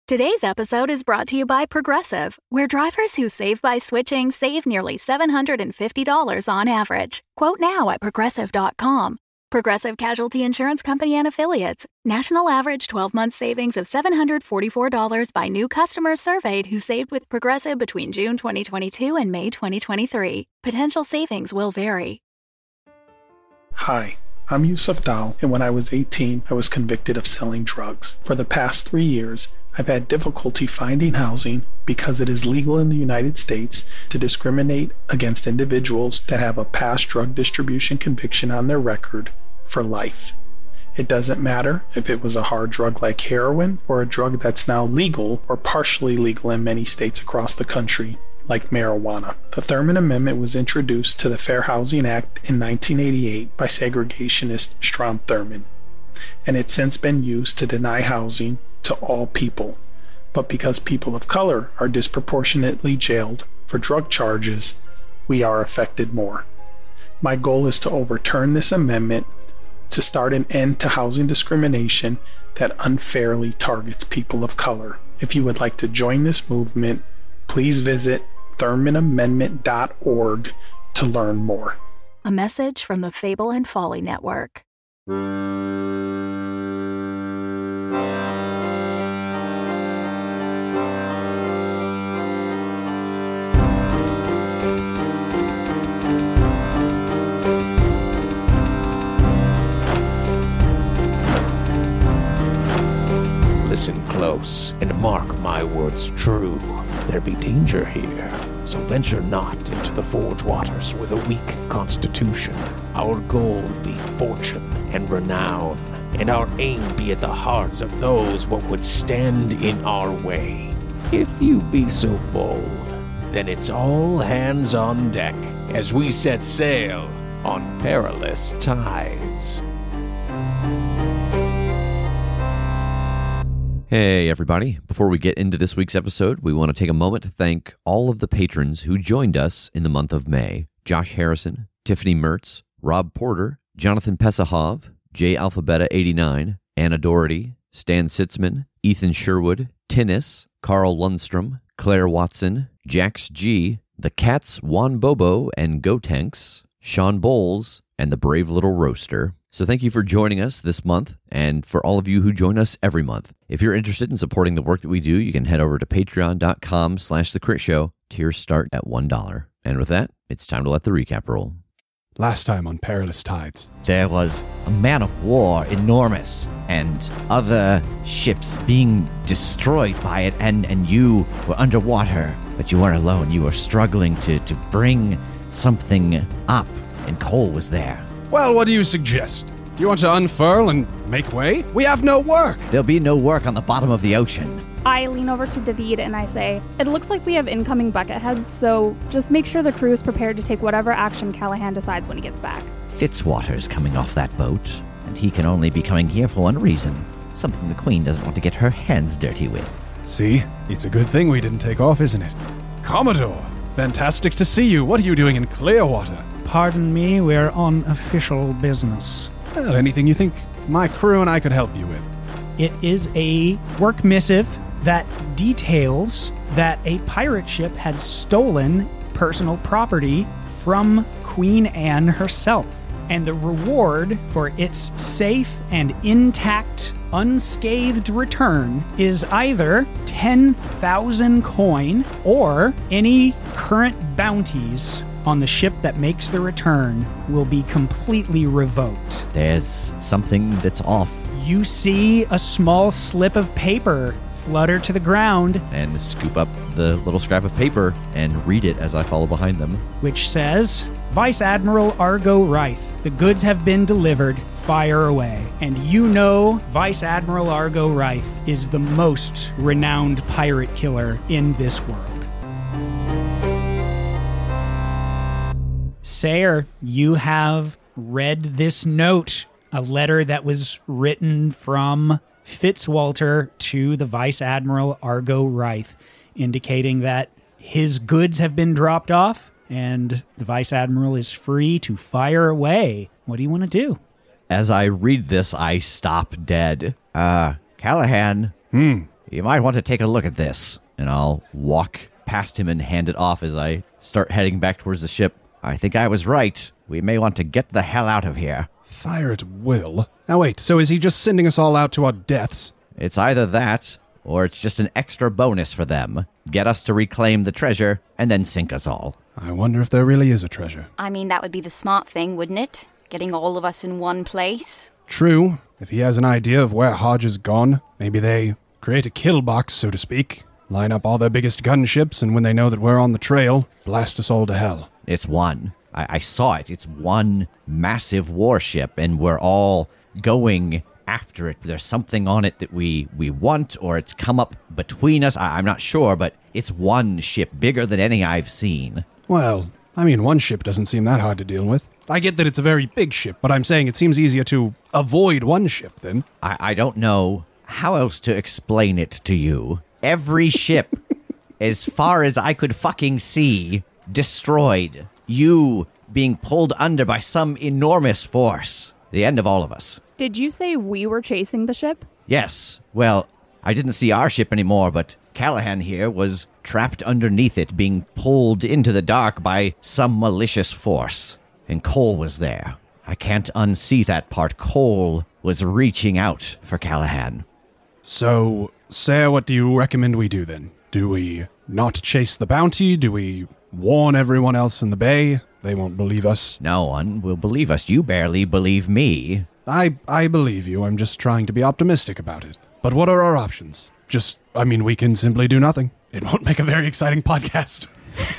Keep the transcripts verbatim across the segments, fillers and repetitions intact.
Today's episode is brought to you by Progressive, where drivers who save by switching save nearly seven hundred fifty dollars on average. Quote now at progressive dot com. Progressive Casualty Insurance Company and Affiliates. National average twelve-month savings of seven hundred forty-four dollars by new customers surveyed who saved with Progressive between June twenty twenty-two and May twenty twenty-three. Potential savings will vary. Hi, I'm Yusuf Dal, and when I was eighteen, I was convicted of selling drugs. For the past three years, I've had difficulty finding housing because it is legal in the United States to discriminate against individuals that have a past drug distribution conviction on their record for life. It doesn't matter if it was a hard drug like heroin or a drug that's now legal or partially legal in many states across the country, like marijuana. The Thurmond Amendment was introduced to the Fair Housing Act in nineteen eighty-eight by segregationist Strom Thurmond, and it's since been used to deny housing to all people. But because people of color are disproportionately jailed for drug charges, we are affected more. My goal is to overturn this amendment to start an end to housing discrimination that unfairly targets people of color. If you would like to join this movement, please visit thurmond amendment dot org to learn more. A message from the Fable and Folly Network. Listen close, and mark my words true. There be danger here, so venture not into the forge waters with a weak constitution. Our goal be fortune and renown, and our aim be at the hearts of those what would stand in our way. If you be so bold, then it's all hands on deck as we set sail on perilous tides. Hey everybody, before we get into this week's episode, we want to take a moment to thank all of the patrons who joined us in the month of May. Josh Harrison, Tiffany Mertz, Rob Porter, Jonathan Pesahov, J Alpha Beta eighty-nine, Anna Doherty, Stan Sitzman, Ethan Sherwood, Tinnis, Carl Lundstrom, Claire Watson, Jax G, The Cats Juan Bobo and Gotenks, Sean Bowles, and The Brave Little Roaster. So thank you for joining us this month, and for all of you who join us every month. If you're interested in supporting the work that we do, you can head over to patreon.com slash the crit show. Tiers start at one dollar. And with that, it's time to let the recap roll. Last time on Perilous Tides, there was a man of war enormous and other ships being destroyed by it, and, and you were underwater, but you weren't alone. You were struggling to, to bring something up, and Cole was there. Well, what do you suggest? Do you want to unfurl and make way? We have no work! There'll be no work on the bottom of the ocean. I lean over to David and I say, it looks like we have incoming bucketheads, so just make sure the crew is prepared to take whatever action Callahan decides when he gets back. Fitzwater's coming off that boat, and he can only be coming here for one reason. Something the Queen doesn't want to get her hands dirty with. See? It's a good thing we didn't take off, isn't it? Commodore! Fantastic to see you. What are you doing in Clearwater? Pardon me, we're on official business. Well, anything you think my crew and I could help you with? It is a work missive that details that a pirate ship had stolen personal property from Queen Anne herself. And the reward for its safe and intact, unscathed return is either ten thousand coin or any current bounties on the ship that makes the return will be completely revoked. There's something that's off. You see a small slip of paper flutter to the ground, And scoop up the little scrap of paper and read it as I follow behind them. which says, Vice Admiral Argo Reith, the goods have been delivered, fire away. And you know Vice Admiral Argo Reith is the most renowned pirate killer in this world. Sayer, you have read this note, a letter that was written from Fitzwalter to the Vice Admiral Argo Reith, indicating that his goods have been dropped off and the Vice Admiral is free to fire away. What do you want to do? As I read this, I stop dead. Uh, Callahan, Hmm. you might want to take a look at this. And I'll walk past him and hand it off as I start heading back towards the ship. I think I was right. We may want to get the hell out of here. Fire at will? Now wait, so is he just sending us all out to our deaths? It's either that, or it's just an extra bonus for them. Get us to reclaim the treasure, and then sink us all. I wonder if there really is a treasure. I mean, that would be the smart thing, wouldn't it? Getting all of us in one place. True. If he has an idea of where Hodge is gone, maybe they create a kill box, so to speak. Line up all their biggest gunships, and when they know that we're on the trail, blast us all to hell. It's one. I, I saw it. It's one massive warship, and we're all going after it. There's something on it that we, we want, or it's come up between us. I, I'm not sure, but it's one ship, bigger than any I've seen. Well, I mean, one ship doesn't seem that hard to deal with. I get that it's a very big ship, but I'm saying it seems easier to avoid one ship, then. I, I don't know how else to explain it to you. Every ship, as far as I could fucking see, destroyed. You being pulled under by some enormous force. The end of all of us. Did you say we were chasing the ship? Yes. Well, I didn't see our ship anymore, but Callahan here was trapped underneath it, being pulled into the dark by some malicious force. And Cole was there. I can't unsee that part. Cole was reaching out for Callahan. So, Sarah, what do you recommend we do then? Do we not chase the bounty? Do we warn everyone else in the bay? They won't believe us. No one will believe us. You barely believe me. I I believe you. I'm just trying to be optimistic about it. But what are our options? Just, I mean, we can simply do nothing. It won't make a very exciting podcast.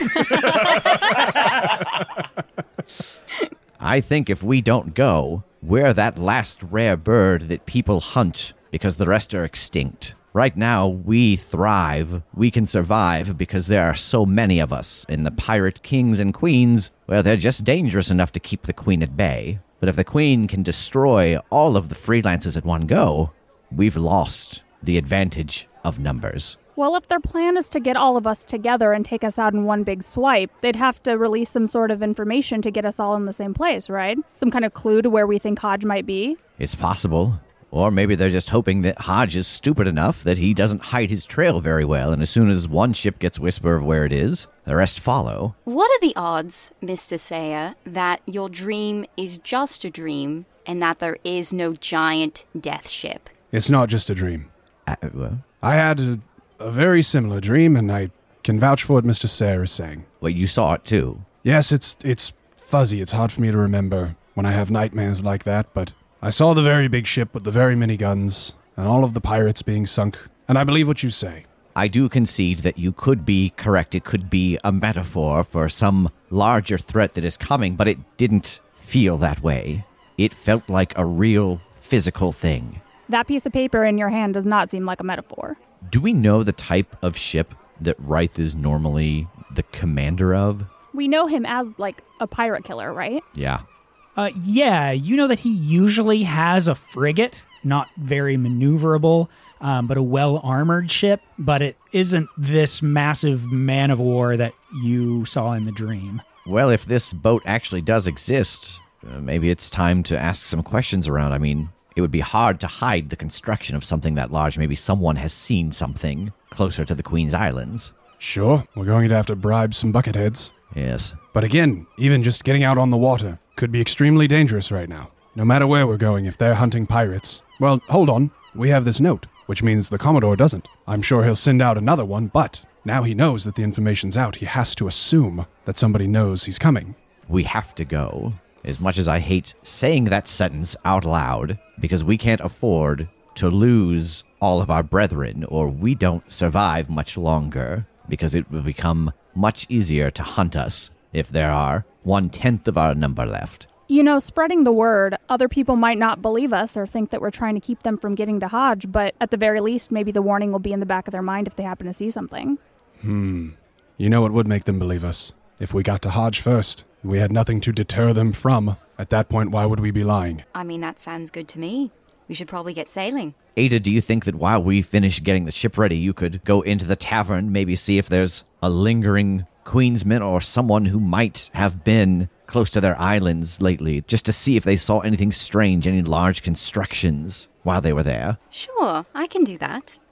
I think if we don't go, we're that last rare bird that people hunt because the rest are extinct. Right now, we thrive. We can survive because there are so many of us. And the pirate kings and queens, well, they're just dangerous enough to keep the queen at bay. But if the queen can destroy all of the freelancers at one go, we've lost the advantage of numbers. Well, if their plan is to get all of us together and take us out in one big swipe, they'd have to release some sort of information to get us all in the same place, right? Some kind of clue to where we think Hodge might be? It's possible. Or maybe they're just hoping that Hodge is stupid enough that he doesn't hide his trail very well, and as soon as one ship gets whisper of where it is, the rest follow. What are the odds, Mister Saya, that your dream is just a dream and that there is no giant death ship? It's not just a dream. Uh, well, I had a, a very similar dream, and I can vouch for what Mister Sayre is saying. well, you saw it too. Yes, it's it's fuzzy. It's hard for me to remember when I have nightmares like that, but I saw the very big ship with the very many guns, and all of the pirates being sunk, and I believe what you say. I do concede that you could be correct. It could be a metaphor for some larger threat that is coming, but it didn't feel that way. It felt like a real physical thing. That piece of paper in your hand does not seem like a metaphor. Do we know the type of ship that Ryth is normally the commander of? We know him as, like, a pirate killer, right? Yeah. Uh, yeah, you know that he usually has a frigate, not very maneuverable, um, but a well-armored ship, but it isn't this massive man of war that you saw in the dream. Well, if this boat actually does exist, uh, maybe it's time to ask some questions around. I mean, it would be hard to hide the construction of something that large. Maybe someone has seen something closer to the Queen's Islands. Sure, we're going to have to bribe some bucketheads. Yes. But again, even just getting out on the water could be extremely dangerous right now. No matter where we're going, if they're hunting pirates. Well, hold on. We have this note, which means the Commodore doesn't. I'm sure he'll send out another one, but now he knows that the information's out. He has to assume that somebody knows he's coming. We have to go. As much as I hate saying that sentence out loud, because we can't afford to lose all of our brethren, or we don't survive much longer, because it will become much easier to hunt us if there are one-tenth of our number left. You know, spreading the word, other people might not believe us or think that we're trying to keep them from getting to Hodge, but at the very least, maybe the warning will be in the back of their mind if they happen to see something. Hmm. You know what would make them believe us? If we got to Hodge first, we had nothing to deter them from. At that point, why would we be lying? I mean, that sounds good to me. We should probably get sailing. Ada, do you think that while we finish getting the ship ready, you could go into the tavern, maybe see if there's a lingering Queensman or someone who might have been close to their islands lately, just to see if they saw anything strange, any large constructions while they were there? Sure, I can do that.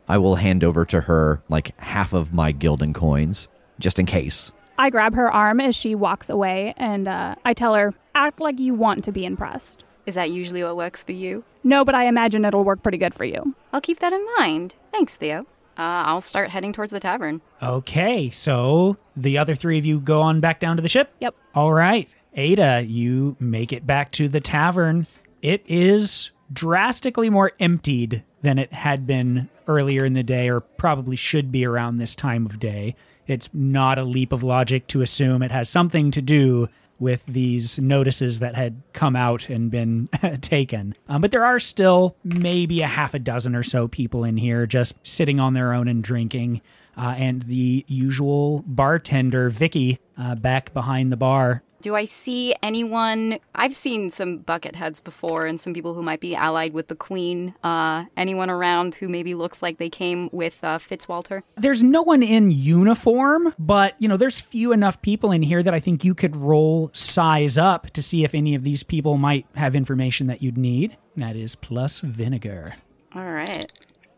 I will hand over to her like half of my Gildan coins, just in case. I grab her arm as she walks away, and uh, I tell her, act like you want to be impressed. Is that usually what works for you? No, but I imagine it'll work pretty good for you. I'll keep that in mind. Thanks, Theo. Uh, I'll start heading towards the tavern. Okay, so the other three of you go on back down to the ship? Yep. All right. Ada, you make it back to the tavern. It is drastically more emptied than it had been earlier in the day, or probably should be around this time of day. It's not a leap of logic to assume it has something to do with these notices that had come out and been taken. Um, but there are still maybe a half a dozen or so people in here just sitting on their own and drinking. Uh, and the usual bartender, Vicky, uh, back behind the bar. Do I see anyone? I've seen some bucket heads before and some people who might be allied with the queen. Uh, anyone around who maybe looks like they came with uh, Fitzwalter? There's no one in uniform, but, you know, there's few enough people in here that I think you could roll size up to see if any of these people might have information that you'd need. That is plus vinegar. All right.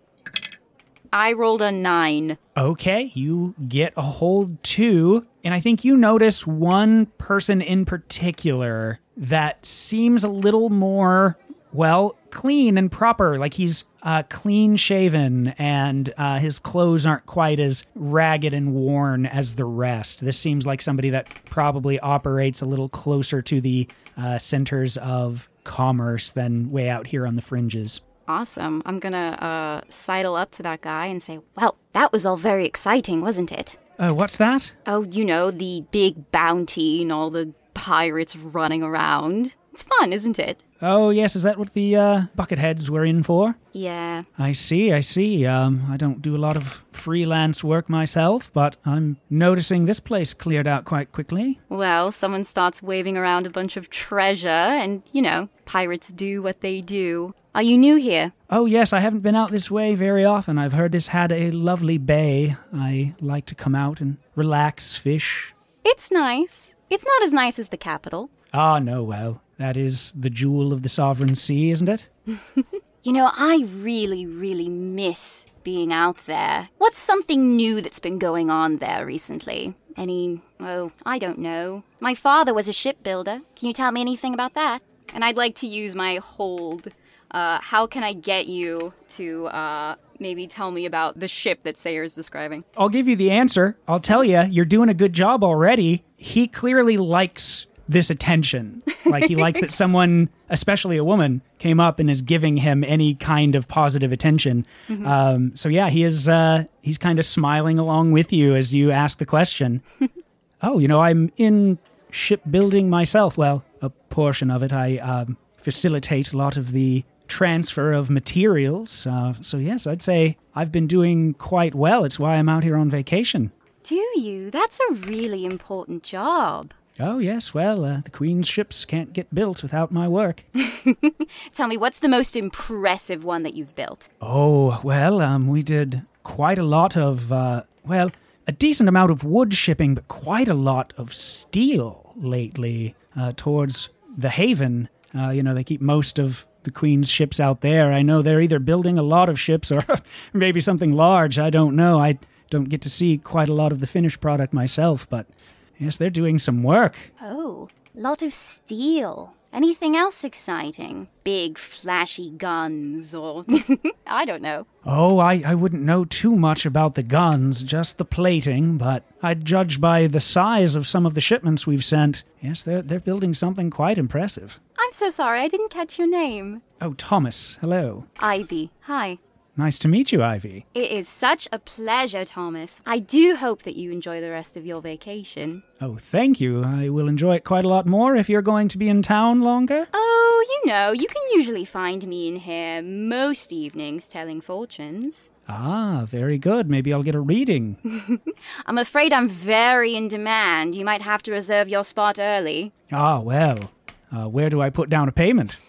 I rolled a nine. Okay, you get a hold two, and I think you notice one person in particular that seems a little more, well, clean and proper. Like he's uh, clean shaven, and uh, his clothes aren't quite as ragged and worn as the rest. This seems like somebody that probably operates a little closer to the uh, centers of commerce than way out here on the fringes. Awesome. I'm gonna uh, sidle up to that guy and say, well, that was all very exciting, wasn't it? Uh, what's that? Oh, you know, the big bounty and all the pirates running around. It's fun, isn't it? Oh, yes. Is that what the uh, bucketheads were in for? Yeah. I see, I see. Um, I don't do a lot of freelance work myself, but I'm noticing this place cleared out quite quickly. Well, someone starts waving around a bunch of treasure, and, you know, pirates do what they do. Are you new here? Oh, yes. I haven't been out this way very often. I've heard this had a lovely bay. I like to come out and relax, fish. It's nice. It's not as nice as the capital. Ah, no, well, that is the jewel of the sovereign sea, isn't it? You know, I really, really miss being out there. What's something new that's been going on there recently? Any, oh, I don't know. My father was a shipbuilder. Can you tell me anything about that? And I'd like to use my hold. Uh, how can I get you to uh, maybe tell me about the ship that Sayer's describing? I'll give you the answer. I'll tell you, you're doing a good job already. He clearly likes this attention. Like, he likes that someone, especially a woman, came up and is giving him any kind of positive attention. Mm-hmm. Um, so yeah, he is, uh, he's kind of smiling along with you as you ask the question. Oh, you know, I'm in shipbuilding myself. Well, a portion of it. I um, facilitate a lot of the transfer of materials. Uh, so yes, I'd say I've been doing quite well. It's why I'm out here on vacation. Do you? That's a really important job. Oh, yes. Well, uh, the Queen's ships can't get built without my work. Tell me, what's the most impressive one that you've built? Oh, well, um, we did quite a lot of, uh, well, a decent amount of wood shipping, but quite a lot of steel lately uh, towards the Haven. Uh, you know, they keep most of the Queen's ships out there. I know they're either building a lot of ships or maybe something large. I don't know. I don't get to see quite a lot of the finished product myself, but yes, they're doing some work. Oh, a lot of steel. Anything else exciting? Big, flashy guns or... I don't know. Oh, I, I wouldn't know too much about the guns, just the plating, but I'd judge by the size of some of the shipments we've sent. Yes, they're, they're building something quite impressive. I'm so sorry, I didn't catch your name. Oh, Thomas, hello. Ivy, hi. Nice to meet you, Ivy. It is such a pleasure, Thomas. I do hope that you enjoy the rest of your vacation. Oh, thank you. I will enjoy it quite a lot more if you're going to be in town longer. Oh, you know, you can usually find me in here most evenings telling fortunes. Ah, very good. Maybe I'll get a reading. I'm afraid I'm very in demand. You might have to reserve your spot early. Ah, well, uh, where do I put down a payment?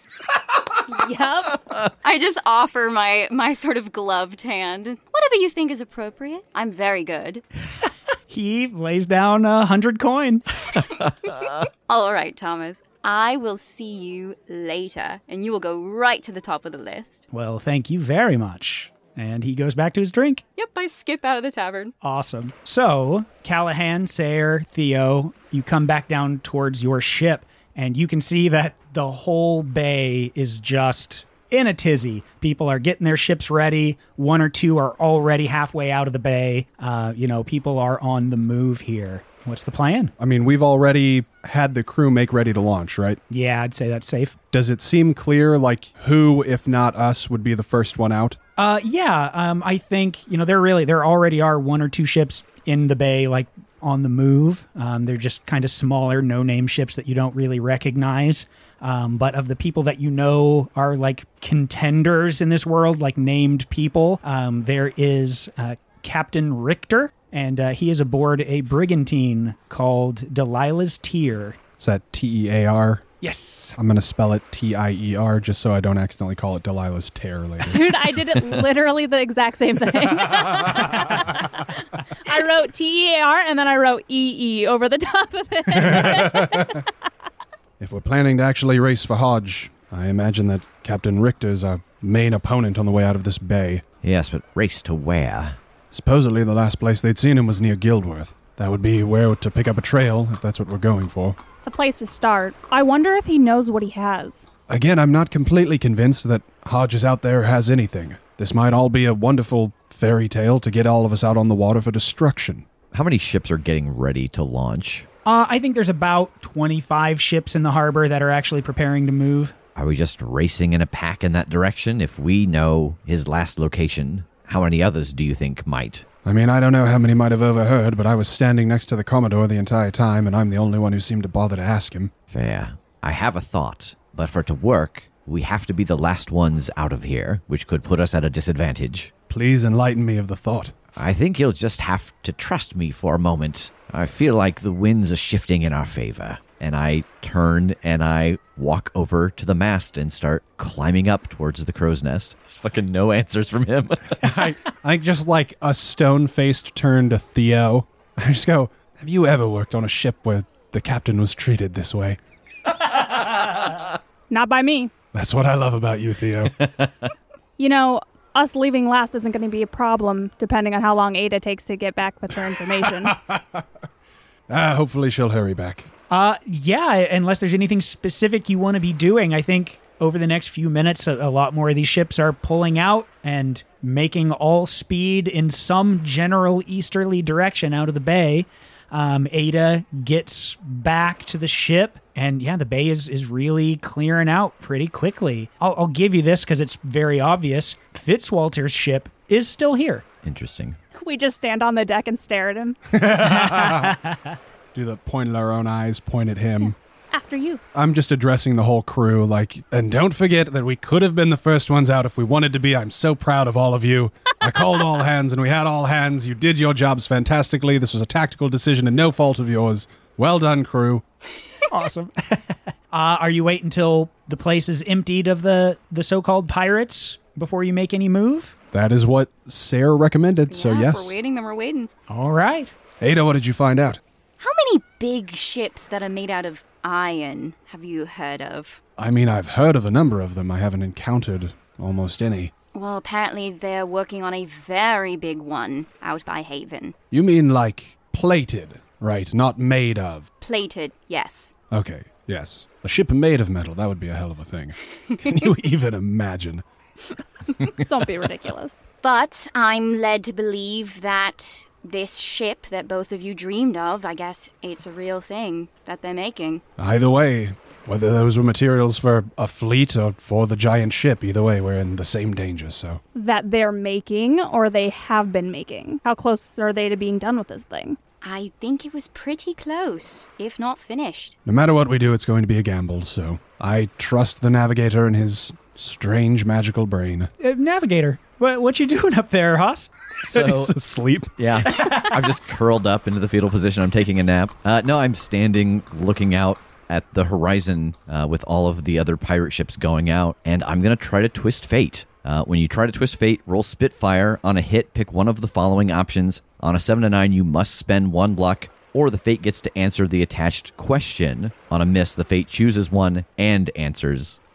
Yup. I just offer my, my sort of gloved hand. Whatever you think is appropriate. I'm very good. He lays down a hundred coin. All right, Thomas. I will see you later, and you will go right to the top of the list. Well, thank you very much. And he goes back to his drink. Yep, I skip out of the tavern. Awesome. So, Callahan, Sayre, Theo, you come back down towards your ship, and you can see that the whole bay is just in a tizzy. People are getting their ships ready. One or two are already halfway out of the bay. Uh, you know, people are on the move here. What's the plan? I mean, we've already had the crew make ready to launch, right? Yeah, I'd say that's safe. Does it seem clear, like, who, if not us, would be the first one out? Uh, yeah, um, I think, you know, there really, there already are one or two ships in the bay, like, on the move. Um, they're just kind of smaller, no-name ships that you don't really recognize. Um, but of the people that you know are, like, contenders in this world, like named people, um, there is uh, Captain Richter, and uh, he is aboard a brigantine called Delilah's Tear. Is that T E A R? Yes. I'm going to spell it T I E R just so I don't accidentally call it Delilah's Tear later. Dude, I did it literally the exact same thing. I wrote T E A R and then I wrote E E over the top of it. If we're planning to actually race for Hodge, I imagine that Captain Richter's our main opponent on the way out of this bay. Yes, but race to where? Supposedly the last place they'd seen him was near Guildworth. That would be where to pick up a trail, if that's what we're going for. It's a place to start. I wonder if he knows what he has. Again, I'm not completely convinced that Hodges out there has anything. This might all be a wonderful fairy tale to get all of us out on the water for destruction. How many ships are getting ready to launch? Uh, I think there's about twenty-five ships in the harbor that are actually preparing to move. Are we just racing in a pack in that direction? If we know his last location, how many others do you think might? I mean, I don't know how many might have overheard, but I was standing next to the Commodore the entire time, and I'm the only one who seemed to bother to ask him. Fair. I have a thought, but for it to work, we have to be the last ones out of here, which could put us at a disadvantage. Please enlighten me of the thought. I think you'll just have to trust me for a moment. I feel like the winds are shifting in our favor. And I turn and I walk over to the mast and start climbing up towards the crow's nest. There's fucking no answers from him. I, I just like a stone-faced turn to Theo. I just go, have you ever worked on a ship where the captain was treated this way? Not by me. That's what I love about you, Theo. You know, us leaving last isn't going to be a problem, depending on how long Ada takes to get back with her information. Ah, hopefully she'll hurry back. Uh, yeah, unless there's anything specific you want to be doing. I think over the next few minutes, a, a lot more of these ships are pulling out and making all speed in some general easterly direction out of the bay. Um, Ada gets back to the ship, and yeah, the bay is, is really clearing out pretty quickly. I'll, I'll give you this because it's very obvious. Fitzwalter's ship is still here. Interesting. We just stand on the deck and stare at him. Do the point at our own eyes, point at him. After you. I'm just addressing the whole crew, like, and don't forget that we could have been the first ones out if we wanted to be. I'm so proud of all of you. I called all hands, and we had all hands. You did your jobs fantastically. This was a tactical decision and no fault of yours. Well done, crew. Awesome. uh, are you waiting until the place is emptied of the, the so-called pirates before you make any move? That is what Sarah recommended, so Yeah, yes. If we're waiting, then we're waiting. All right. Ada, what did you find out? How many big ships that are made out of iron have you heard of? I mean, I've heard of a number of them. I haven't encountered almost any. Well, apparently they're working on a very big one out by Haven. You mean like plated, right? Not made of. Plated, yes. Okay, yes. A ship made of metal, that would be a hell of a thing. Can you even imagine? Don't be ridiculous. But I'm led to believe that this ship that both of you dreamed of, I guess it's a real thing that they're making. Either way, whether those were materials for a fleet or for the giant ship, either way, we're in the same danger, so. That they're making or they have been making? How close are they to being done with this thing? I think it was pretty close, if not finished. No matter what we do, it's going to be a gamble, so I trust the navigator and his strange magical brain. Uh, Navigator, what, what you doing up there, Haas? So, He's asleep. Yeah. I'm just curled up into the fetal position. I'm taking a nap. Uh, no, I'm standing looking out at the horizon uh, with all of the other pirate ships going out, and I'm going to try to twist fate. Uh, when you try to twist fate, roll Spitfire. On a hit, pick one of the following options. On a seven to nine, you must spend one luck, or the fate gets to answer the attached question. On a miss, the fate chooses one and answers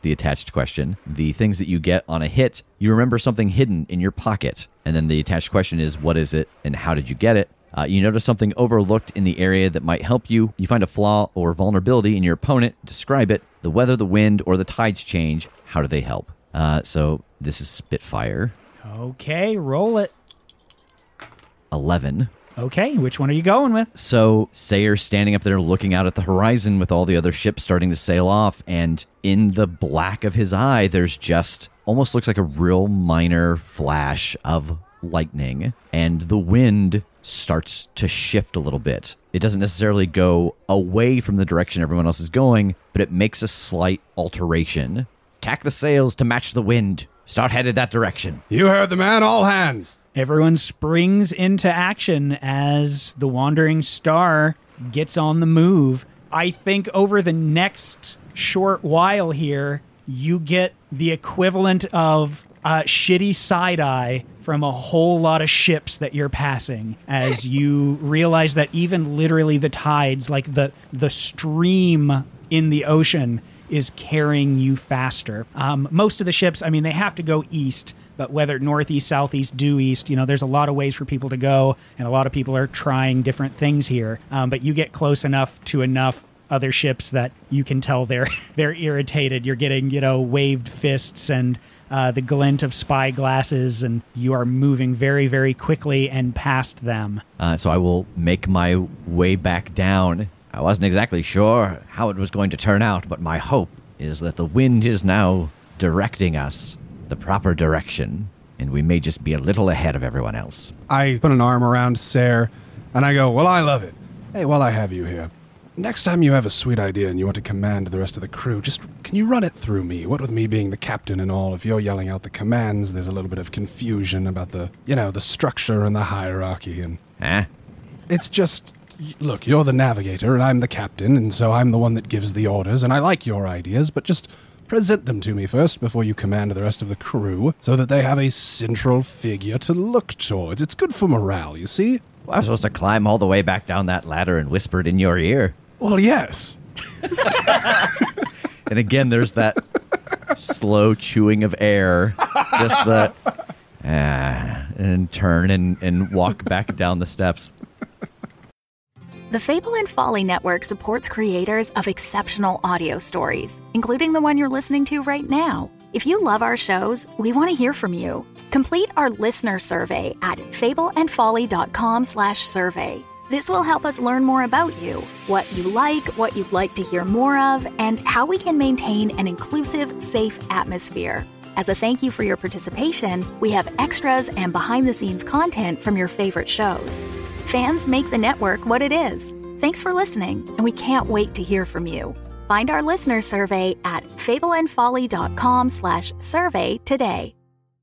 the attached question. The things that you get on a hit, you remember something hidden in your pocket. And then the attached question is, what is it and how did you get it? Uh, you notice something overlooked in the area that might help you. You find a flaw or vulnerability in your opponent. Describe it. The weather, the wind, or the tides change. How do they help? Uh, so this is Spitfire. Okay, roll it. eleven. Okay, which one are you going with? So Sayer's standing up there looking out at the horizon with all the other ships starting to sail off, and in the black of his eye, there's just almost looks like a real minor flash of lightning, and the wind starts to shift a little bit. It doesn't necessarily go away from the direction everyone else is going, but it makes a slight alteration. Tack the sails to match the wind. Start headed that direction. You heard the man, all hands. Everyone springs into action as the Wandering Star gets on the move. I think over the next short while here, you get the equivalent of a shitty side-eye from a whole lot of ships that you're passing as you realize that even literally the tides, like the, the stream in the ocean, is carrying you faster. Um, most of the ships, I mean, they have to go east, but whether northeast, southeast, due east, you know, there's a lot of ways for people to go, and a lot of people are trying different things here. Um, but you get close enough to enough other ships that you can tell they're they're irritated. You're getting, you know, waved fists and uh, the glint of spy glasses, and you are moving very, very quickly and past them. Uh, so I will make my way back down. I wasn't exactly sure how it was going to turn out, but my hope is that the wind is now directing us the proper direction, and we may just be a little ahead of everyone else. I put an arm around Sayre, and I go, well, I love it. Hey, while I have you here, next time you have a sweet idea and you want to command the rest of the crew, just can you run it through me? What with me being the captain and all, if you're yelling out the commands, there's a little bit of confusion about the, you know, the structure and the hierarchy. And Eh? it's just, look, you're the navigator and I'm the captain, and so I'm the one that gives the orders, and I like your ideas, but just present them to me first before you command the rest of the crew so that they have a central figure to look towards. It's good for morale, you see? Well, I was supposed to climb all the way back down that ladder and whisper it in your ear. Well, yes. And again, there's that slow chewing of air. Just the, ah, and turn and, and walk back down the steps. The Fable and Folly Network supports creators of exceptional audio stories, including the one you're listening to right now. If you love our shows, we want to hear from you. Complete our listener survey at fableandfolly.com slash survey. This will help us learn more about you, what you like, what you'd like to hear more of, and how we can maintain an inclusive, safe atmosphere. As a thank you for your participation, we have extras and behind-the-scenes content from your favorite shows. Fans make the network what it is. Thanks for listening, and we can't wait to hear from you. Find our listener survey at fableandfolly.com slash survey today.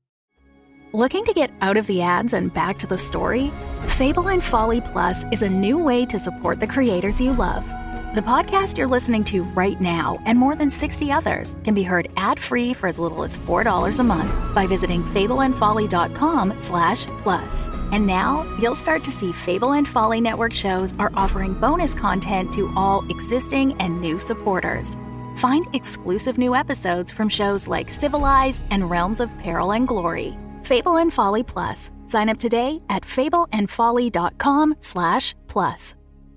Looking to get out of the ads and back to the story? Fable and Folly Plus is a new way to support the creators you love. The podcast you're listening to right now and more than sixty others can be heard ad-free for as little as four dollars a month by visiting fableandfolly.com slash plus. And now you'll start to see Fable and Folly Network shows are offering bonus content to all existing and new supporters. Find exclusive new episodes from shows like Civilized and Realms of Peril and Glory. Fable and Folly Plus. Sign up today at fableandfolly.com slash plus.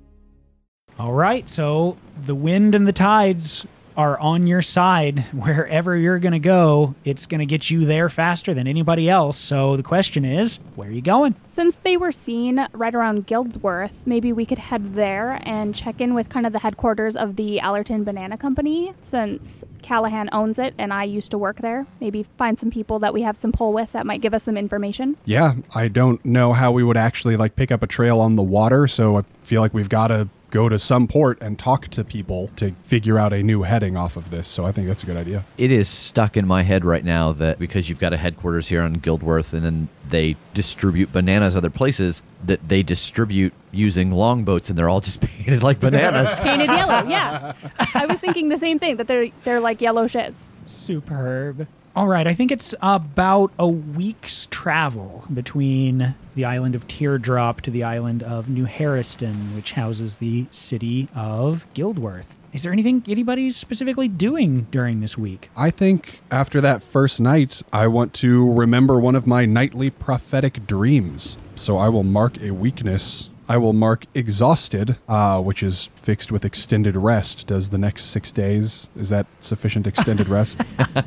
All right, so the wind and the tides are on your side. Wherever you're going to go, it's going to get you there faster than anybody else. So the question is, where are you going? Since they were seen right around Guildsworth, maybe we could head there and check in with kind of the headquarters of the Allerton Banana Company, since Callahan owns it and I used to work there. Maybe find some people that we have some pull with that might give us some information. Yeah, I don't know how we would actually like pick up a trail on the water, so I feel like we've got to go to some port and talk to people to figure out a new heading off of this. So I think that's a good idea. It is stuck in my head right now that because you've got a headquarters here on Guildworth and then they distribute bananas other places, that they distribute using longboats and they're all just painted like bananas. Painted yellow, yeah. I was thinking the same thing, that they're they're like yellow ships. Superb. All right, I think it's about a week's travel between the island of Teardrop to the island of New Harriston, which houses the city of Guildworth. is there anything anybody's specifically doing during this week? I think after that first night, I want to remember one of my nightly prophetic dreams. So I will mark a weakness. I will mark exhausted, uh, which is fixed with extended rest. Does the next six days, is that sufficient extended rest?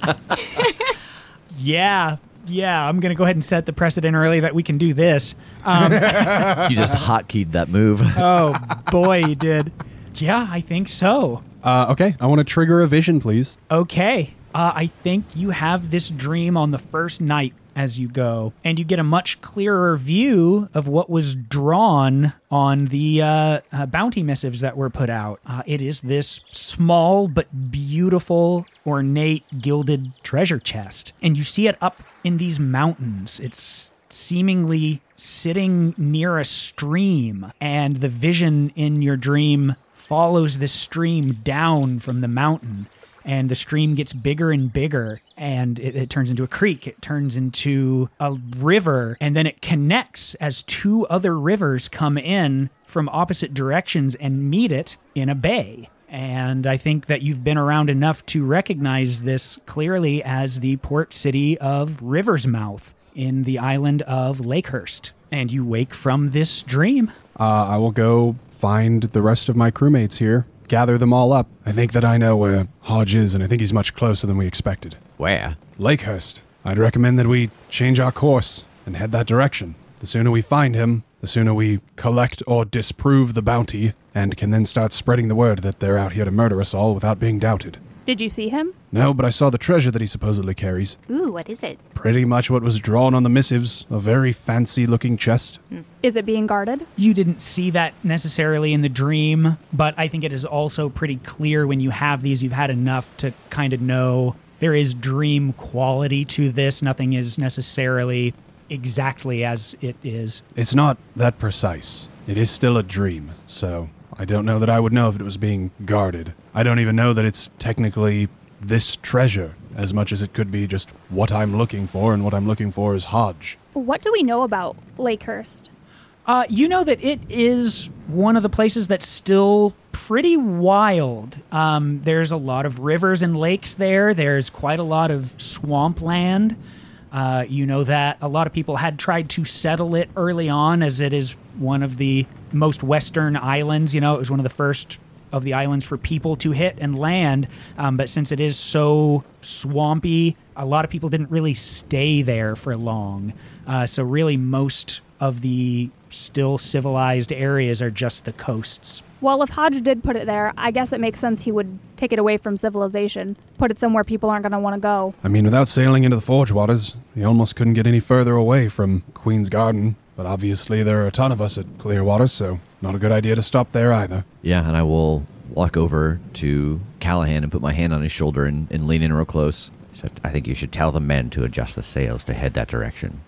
Yeah. Yeah, I'm going to go ahead and set the precedent early that we can do this. Um, You just hotkeyed that move. oh, boy, you did. Yeah, I think so. Uh, okay, I want to trigger a vision, please. Okay. Uh, I think you have this dream on the first night as you go, and you get a much clearer view of what was drawn on the uh, uh, bounty missives that were put out. Uh, it is this small but beautiful, ornate, gilded treasure chest, and you see it up in these mountains. It's seemingly sitting near a stream, and the vision in your dream follows this stream down from the mountain. And the stream gets bigger and bigger, and it, it turns into a creek. It turns into a river, and then it connects as two other rivers come in from opposite directions and meet it in a bay. And I think that you've been around enough to recognize this clearly as the port city of Riversmouth in the island of Lakehurst. And you wake from this dream. Uh, I will go find the rest of my crewmates here. Gather them all up. I think that I know where Hodge is, and I think he's much closer than we expected. Where? Lakehurst. I'd recommend that we change our course and head that direction. The sooner we find him, the sooner we collect or disprove the bounty, and can then start spreading the word that they're out here to murder us all without being doubted. Did you see him? No, but I saw the treasure that he supposedly carries. Ooh, what is it? Pretty much what was drawn on the missives. A very fancy-looking chest. Is it being guarded? You didn't see that necessarily in the dream, but I think it is also pretty clear when you have these, you've had enough to kind of know there is dream quality to this. Nothing is necessarily exactly as it is. It's not that precise. It is still a dream, so I don't know that I would know if it was being guarded. I don't even know that it's technically this treasure, as much as it could be just what I'm looking for, and what I'm looking for is Hodge. What do we know about Lakehurst? Uh, you know that it is one of the places that's still pretty wild. Um, there's a lot of rivers and lakes there. There's quite a lot of swampland. Uh, you know that a lot of people had tried to settle it early on, as it is one of the most western islands. You know, it was one of the first of the islands for people to hit and land. Um, but since it is so swampy, a lot of people didn't really stay there for long. Uh, so really most of the still civilized areas are just the coasts. Well, if Hodge did put it there, I guess it makes sense he would take it away from civilization, put it somewhere people aren't going to want to go. I mean, without sailing into the Forge Waters, he almost couldn't get any further away from Queen's Garden. But obviously there are a ton of us at Clearwater, so not a good idea to stop there either. Yeah, and I will walk over to Callahan and put my hand on his shoulder and, and lean in real close. So I think you should tell the men to adjust the sails to head that direction.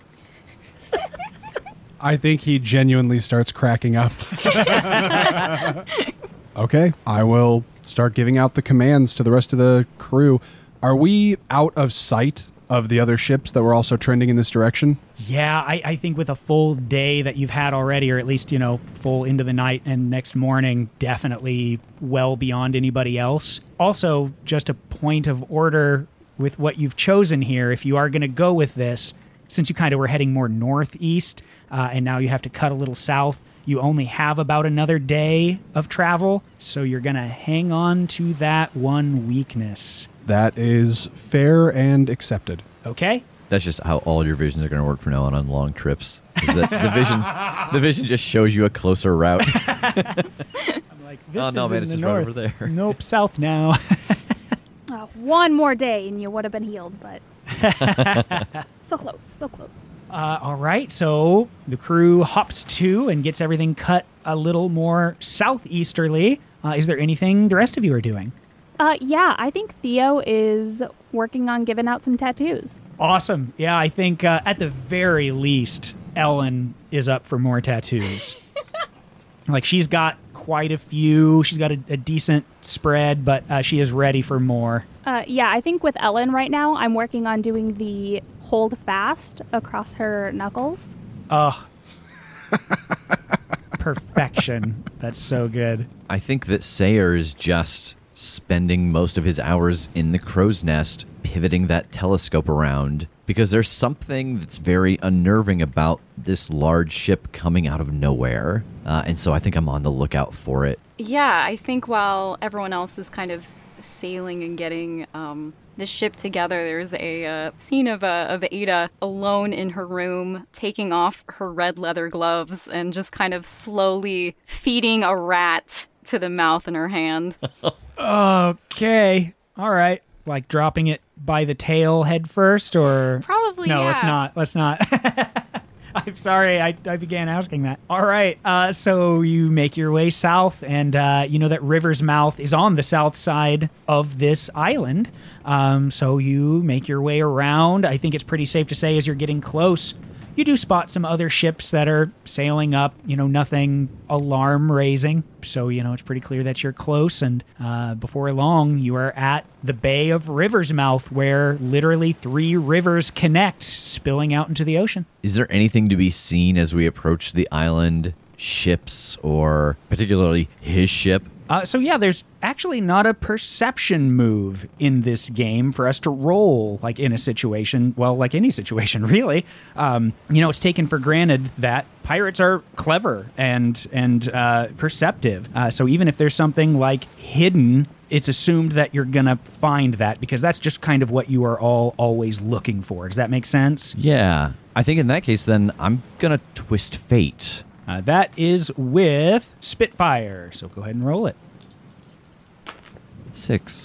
I think he genuinely starts cracking up. Okay, I will start giving out the commands to the rest of the crew. Are we out of sight of the other ships that were also trending in this direction? Yeah, I, I think with a full day that you've had already, or at least, you know, full into the night and next morning, definitely well beyond anybody else. Also, just a point of order with what you've chosen here, if you are going to go with this, since you kind of were heading more northeast, uh, and now you have to cut a little south, you only have about another day of travel, so you're going to hang on to that one weakness. That is fair and accepted. Okay? That's just how all your visions are going to work from now on on long trips. Is that the vision, the vision just shows you a closer route. I'm like, this Oh, no, is man, in it's the just right north. over there. Nope, south now. Uh, one more day and you would have been healed, but so close, so close. Uh, all right, so the crew hops to and gets everything cut a little more southeasterly. Uh, is there anything the rest of you are doing? Uh, yeah, I think Theo is working on giving out some tattoos. Awesome. Yeah, I think uh, at the very least, Ellen is up for more tattoos. Like, she's got quite a few. She's got a, a decent spread, but uh, she is ready for more. Uh, yeah, I think with Ellen right now, I'm working on doing the hold fast across her knuckles. Ugh. Perfection. That's so good. I think that Sayer is just spending most of his hours in the crow's nest, pivoting that telescope around, because there's something that's very unnerving about this large ship coming out of nowhere. Uh, and so I think I'm on the lookout for it. Yeah, I think while everyone else is kind of sailing and getting um, the ship together, there's a uh, scene of uh, of Ada alone in her room, taking off her red leather gloves and just kind of slowly feeding a rat to the mouth in her hand. Okay. All right. Like dropping it by the tail head first, or Probably, no? yeah. Let's not. Let's not. I'm sorry. I, I began asking that. All right. Uh, so you make your way south, and uh, you know that River's Mouth is on the south side of this island. Um, so you make your way around. I think it's pretty safe to say as you're getting close, you do spot some other ships that are sailing up, you know, nothing alarm raising. So, you know, it's pretty clear that you're close. And uh, before long, you are at the Bay of River's Mouth, where literally three rivers connect, spilling out into the ocean. Is there anything to be seen as we approach the island? Ships, or particularly his ship? Uh, so yeah, there's actually not a perception move in this game for us to roll, like in a situation, well, like any situation, really. Um, you know, it's taken for granted that pirates are clever and and uh, perceptive. Uh, so even if there's something like hidden, it's assumed that you're going to find that, because that's just kind of what you are all always looking for. Does that make sense? Yeah. I think in that case, then, I'm going to twist fate. Uh, that is with Spitfire, so go ahead and roll it. Six.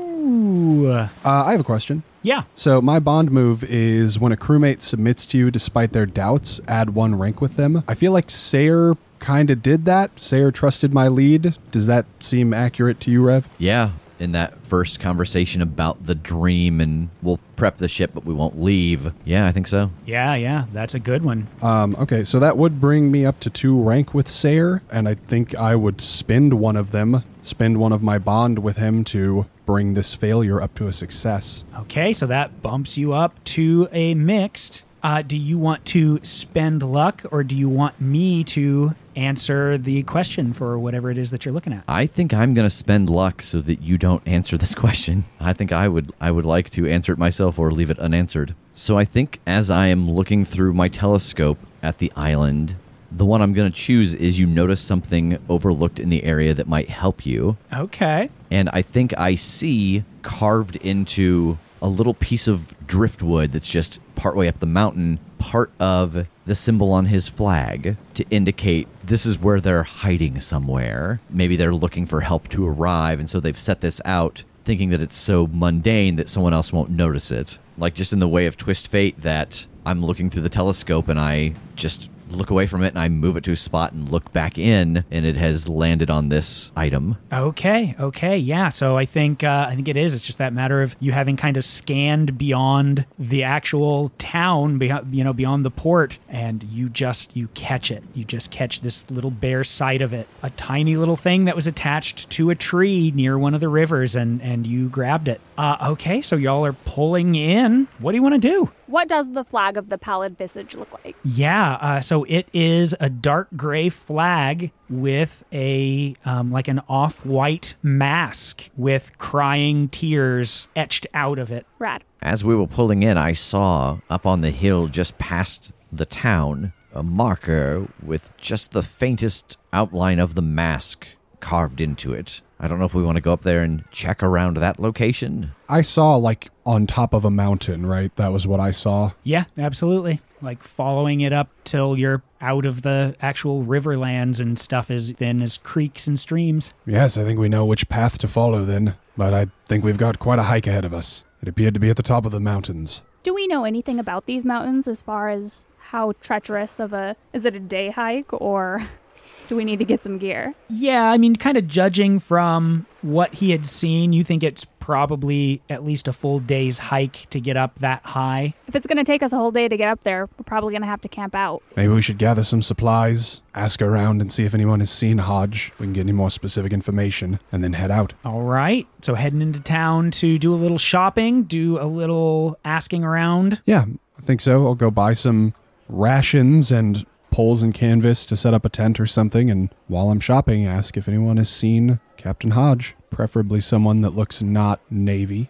Ooh. Uh, I have a question. Yeah. So my bond move is when a crewmate submits to you despite their doubts, add one rank with them. I feel like Sayer kind of did that. Sayer trusted my lead. Does that seem accurate to you, Rev? Yeah. In that first conversation about the dream, and we'll prep the ship, but we won't leave. Yeah, I think so. Yeah, yeah, that's a good one. Um, okay, so that would bring me up to two rank with Sayer, and I think I would spend one of them, spend one of my bond with him to bring this failure up to a success. Okay, so that bumps you up to a mixed. Uh, do you want to spend luck, or do you want me to answer the question for whatever it is that you're looking at? I think I'm going to spend luck so that you don't answer this question. I think I would I would like to answer it myself or leave it unanswered. So I think as I am looking through my telescope at the island, the one I'm going to choose is you notice something overlooked in the area that might help you. Okay. And I think I see carved into a little piece of driftwood that's just partway up the mountain, part of the symbol on his flag to indicate this is where they're hiding somewhere. Maybe they're looking for help to arrive, and so they've set this out thinking that it's so mundane that someone else won't notice it. Like just in the way of Twist Fate, that I'm looking through the telescope and I just look away from it and I move it to a spot and look back in, and it has landed on this item. Okay, okay, yeah. So I think uh, I think it is. It's just that matter of you having kind of scanned beyond the actual town, beyond, you know, beyond the port, and you just you catch it. You just catch this little bare sight of it, a tiny little thing that was attached to a tree near one of the rivers, and and you grabbed it. Uh, okay, so y'all are pulling in. What do you want to do? What does the flag of the pallid visage look like? Yeah, uh, so it is a dark gray flag with a um, like an off-white mask with crying tears etched out of it. Rad. As we were pulling in, I saw up on the hill just past the town a marker with just the faintest outline of the mask carved into it. I don't know if we want to go up there and check around that location. I saw, like, on top of a mountain, right? That was what I saw. Yeah, absolutely. Like following it up till you're out of the actual riverlands and stuff as thin as creeks and streams. Yes, I think we know which path to follow then, but I think we've got quite a hike ahead of us. It appeared to be at the top of the mountains. Do we know anything about these mountains as far as how treacherous of a... Is it a day hike, or do we need to get some gear? Yeah, I mean, kind of judging from what he had seen, you think it's probably at least a full day's hike to get up that high. If it's going to take us a whole day to get up there, we're probably going to have to camp out. Maybe we should gather some supplies, ask around and see if anyone has seen Hodge. We can get any more specific information, and then head out. All right. So heading into town to do a little shopping, do a little asking around. Yeah, I think so. I'll go buy some rations and poles and canvas to set up a tent or something, and while I'm shopping, ask if anyone has seen Captain Hodge, preferably someone that looks not Navy.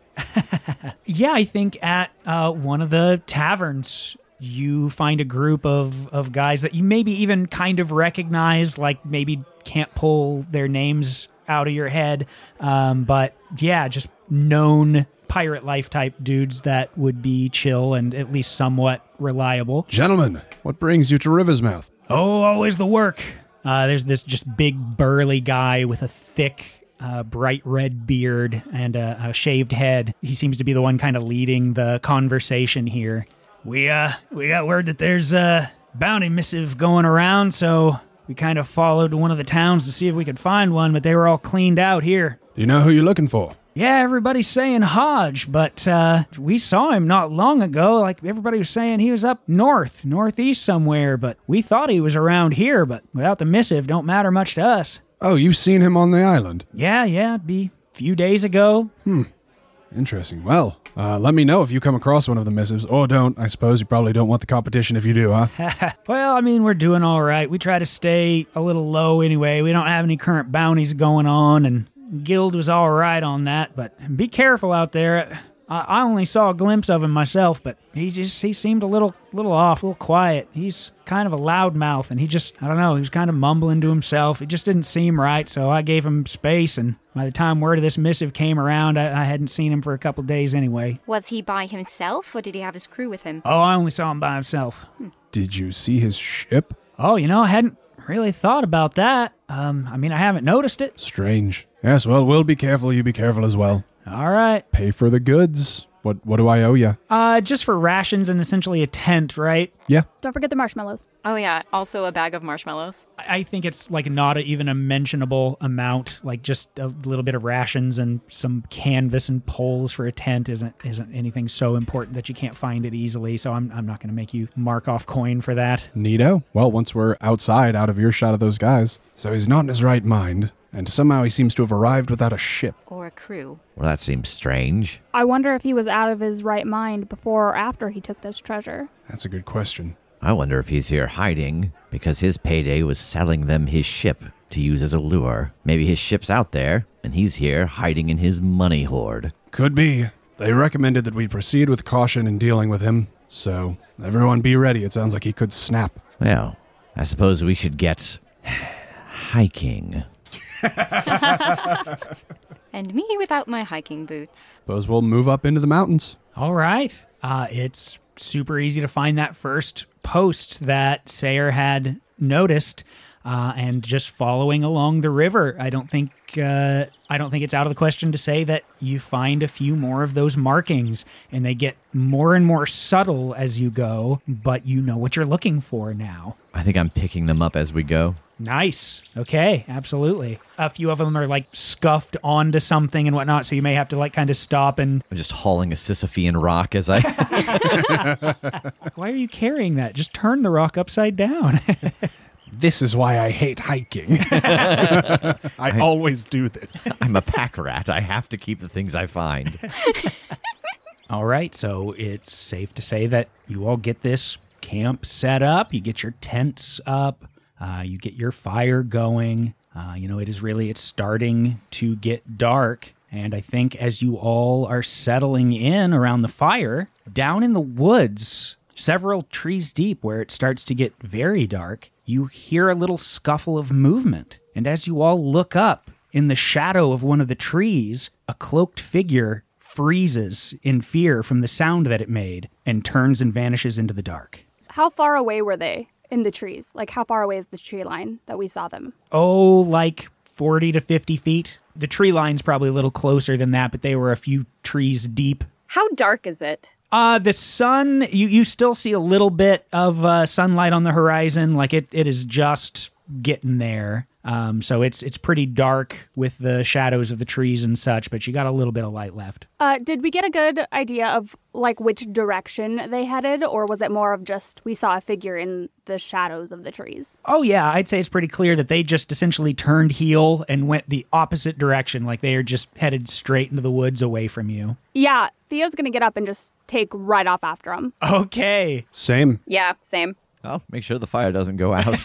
Yeah, I think at uh, one of the taverns, you find a group of, of guys that you maybe even kind of recognize, like maybe can't pull their names out of your head. Um, but yeah, just known pirate life type dudes that would be chill and at least somewhat reliable. Gentlemen, what brings you to Riversmouth? Oh, always the work. Uh, there's this just big burly guy with a thick, uh, bright red beard and a, a shaved head. He seems to be the one kind of leading the conversation here. We uh, we got word that there's a bounty missive going around, so we kind of followed one of the towns to see if we could find one, but they were all cleaned out here. Do you know who you're looking for? Yeah, everybody's saying Hodge, but uh, we saw him not long ago. Like, everybody was saying he was up north, northeast somewhere, but we thought he was around here, but without the missive, don't matter much to us. Oh, you've seen him on the island? Yeah, yeah, it'd be a few days ago. Hmm, interesting. Well, uh, let me know if you come across one of the missives, or don't. I suppose you probably don't want the competition if you do, huh? Well, I mean, we're doing all right. We try to stay a little low anyway. We don't have any current bounties going on, and Guild was all right on that, but be careful out there. I, I only saw a glimpse of him myself, but he just, he seemed a little little off, a little quiet. He's kind of a loudmouth, and he just, I don't know, he was kind of mumbling to himself. It just didn't seem right, so I gave him space, and by the time word of this missive came around, I, I hadn't seen him for a couple of days anyway. Was he by himself, or did he have his crew with him? Oh, I only saw him by himself. Hmm. Did you see his ship? Oh, you know, I hadn't really thought about that. Um, I mean, I haven't noticed it. Strange. Yes, well, we'll be careful. You be careful as well. All right. Pay for the goods. What What do I owe you? Uh, just for rations and essentially a tent, right? Yeah. Don't forget the marshmallows. Oh, yeah. Also a bag of marshmallows. I think it's like not a, even a mentionable amount. Like just a little bit of rations and some canvas and poles for a tent isn't isn't anything so important that you can't find it easily. So I'm I'm not going to make you mark off coin for that. Neato. Well, once we're outside, out of earshot of those guys. So he's not in his right mind, and somehow he seems to have arrived without a ship. Or a crew. Well, that seems strange. I wonder if he was out of his right mind before or after he took this treasure. That's a good question. I wonder if he's here hiding because his payday was selling them his ship to use as a lure. Maybe his ship's out there, and he's here hiding in his money hoard. Could be. They recommended that we proceed with caution in dealing with him, so everyone be ready. It sounds like he could snap. Well, I suppose we should get hiking. And me without my hiking boots. Suppose we'll move up into the mountains. All right. Uh, it's super easy to find that first post that Sayer had noticed, uh, and just following along the river. I don't think uh, I don't think it's out of the question to say that you find a few more of those markings, and they get more and more subtle as you go, but you know what you're looking for now. I think I'm picking them up as we go. Nice. Okay, absolutely. A few of them are like scuffed onto something and whatnot, so you may have to like kind of stop and... I'm just hauling a Sisyphean rock as I... Why are you carrying that? Just turn the rock upside down. This is why I hate hiking. I, I always do this. I'm a pack rat. I have to keep the things I find. All right, so it's safe to say that you all get this camp set up. You get your tents up. Uh, you get your fire going. Uh, you know, it is really, it's starting to get dark. And I think as you all are settling in around the fire, down in the woods, several trees deep where it starts to get very dark, you hear a little scuffle of movement. And as you all look up, in the shadow of one of the trees, a cloaked figure freezes in fear from the sound that it made and turns and vanishes into the dark. How far away were they in the trees? Like, how far away is the tree line that we saw them? Oh, like forty to fifty feet. The tree line's probably a little closer than that, but they were a few trees deep. How dark is it? Uh, the sun, you, you still see a little bit of uh, sunlight on the horizon. Like, it, it is just getting there. Um, so it's it's pretty dark with the shadows of the trees and such, but you got a little bit of light left. Uh, did we get a good idea of, like, which direction they headed, or was it more of just we saw a figure in the shadows of the trees? Oh, yeah, I'd say it's pretty clear that they just essentially turned heel and went the opposite direction, like they are just headed straight into the woods away from you. Yeah, Theo's going to get up and just take right off after them. Okay. Same. Yeah, same. Well, make sure the fire doesn't go out.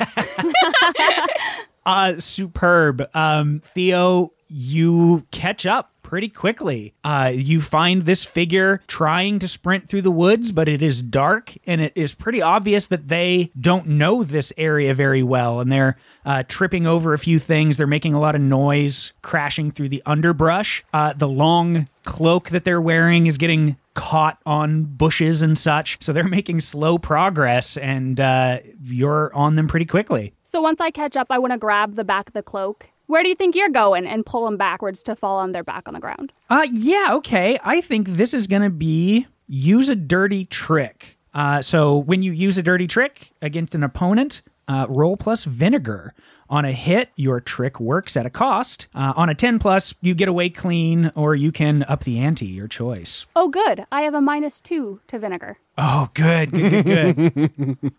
uh, superb. Um, Theo, you catch up pretty quickly. Uh, you find this figure trying to sprint through the woods, but it is dark, and it is pretty obvious that they don't know this area very well, and they're uh, tripping over a few things. They're making a lot of noise, crashing through the underbrush. Uh, the long cloak that they're wearing is getting caught on bushes and such, so they're making slow progress, and uh, you're on them pretty quickly. So once I catch up, I want to grab the back of the cloak. Where do you think you're going? And pull them backwards to fall on their back on the ground. Uh, yeah, okay. I think this is going to be use a dirty trick. Uh, so when you use a dirty trick against an opponent, uh, roll plus vinegar. On a hit, your trick works at a cost. Uh, on a ten plus, you get away clean, or you can up the ante, your choice. Oh, good. I have a minus two to vinegar. Oh, good, good, good, good.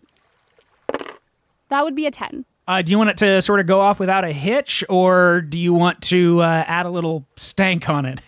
That would be a ten. Uh, do you want it to sort of go off without a hitch, or do you want to uh, add a little stank on it?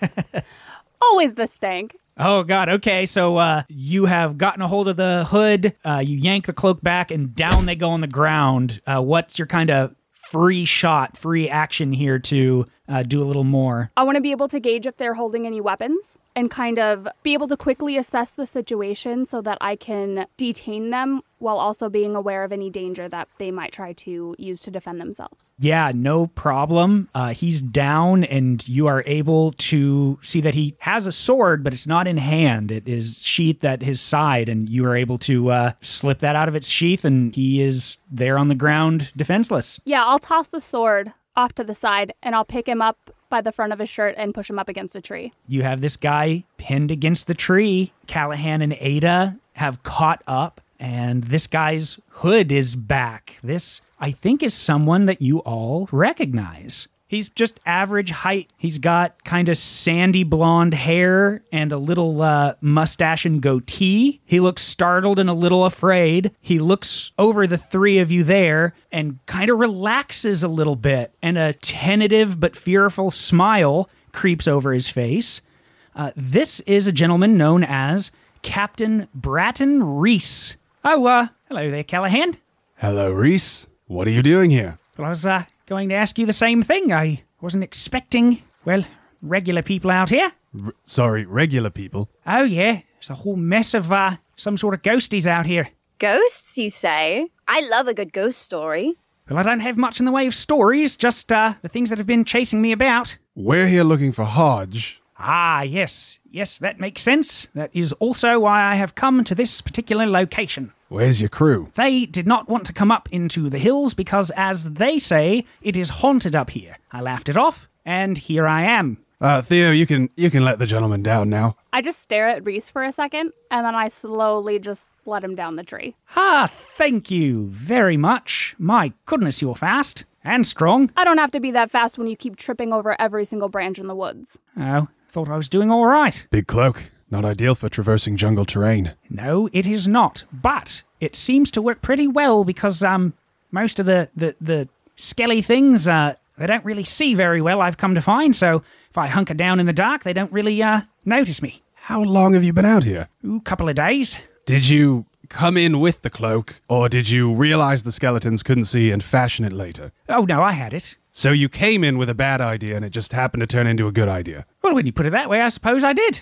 Always the stank. Oh, God. Okay, so uh, you have gotten a hold of the hood. Uh, you yank the cloak back, and down they go on the ground. Uh, what's your kind of free shot, free action here to uh, do a little more? I want to be able to gauge if they're holding any weapons and kind of be able to quickly assess the situation so that I can detain them while also being aware of any danger that they might try to use to defend themselves. Yeah, no problem. Uh, he's down, and you are able to see that he has a sword, but it's not in hand. It is sheathed at his side, and you are able to uh, slip that out of its sheath, and he is there on the ground, defenseless. Yeah, I'll toss the sword off to the side, and I'll pick him up by the front of his shirt and push him up against a tree. You have this guy pinned against the tree. Callahan and Ada have caught up, and this guy's hood is back. This, I think, is someone that you all recognize. He's just average height. He's got kind of sandy blonde hair and a little uh, mustache and goatee. He looks startled and a little afraid. He looks over the three of you there and kind of relaxes a little bit, and a tentative but fearful smile creeps over his face. Uh, this is a gentleman known as Captain Bratton Reese. Oh, uh, hello there, Callahan. Hello, Reese. What are you doing here? Well, I was, uh, going to ask you the same thing. I wasn't expecting, well, regular people out here. R- sorry, regular people? Oh, yeah. It's a whole mess of, uh, some sort of ghosties out here. Ghosts, you say? I love a good ghost story. Well, I don't have much in the way of stories, just, uh, the things that have been chasing me about. We're here looking for Hodge. Ah, yes. Yes, that makes sense. That is also why I have come to this particular location. Where's your crew? They did not want to come up into the hills because, as they say, it is haunted up here. I laughed it off, and here I am. Uh, Theo, you can you can let the gentleman down now. I just stare at Reese for a second, and then I slowly just let him down the tree. Ah, thank you very much. My goodness, you're fast and strong. I don't have to be that fast when you keep tripping over every single branch in the woods. Oh, thought I was doing all right. Big cloak. Not ideal for traversing jungle terrain. No, it is not. But it seems to work pretty well because um, most of the, the, the skelly things, uh, they don't really see very well, I've come to find. So if I hunker down in the dark, they don't really uh, notice me. How long have you been out here? Ooh, couple of days. Did you come in with the cloak, or did you realize the skeletons couldn't see and fashion it later? Oh, no, I had it. So you came in with a bad idea and it just happened to turn into a good idea? Well, when you put it that way, I suppose I did.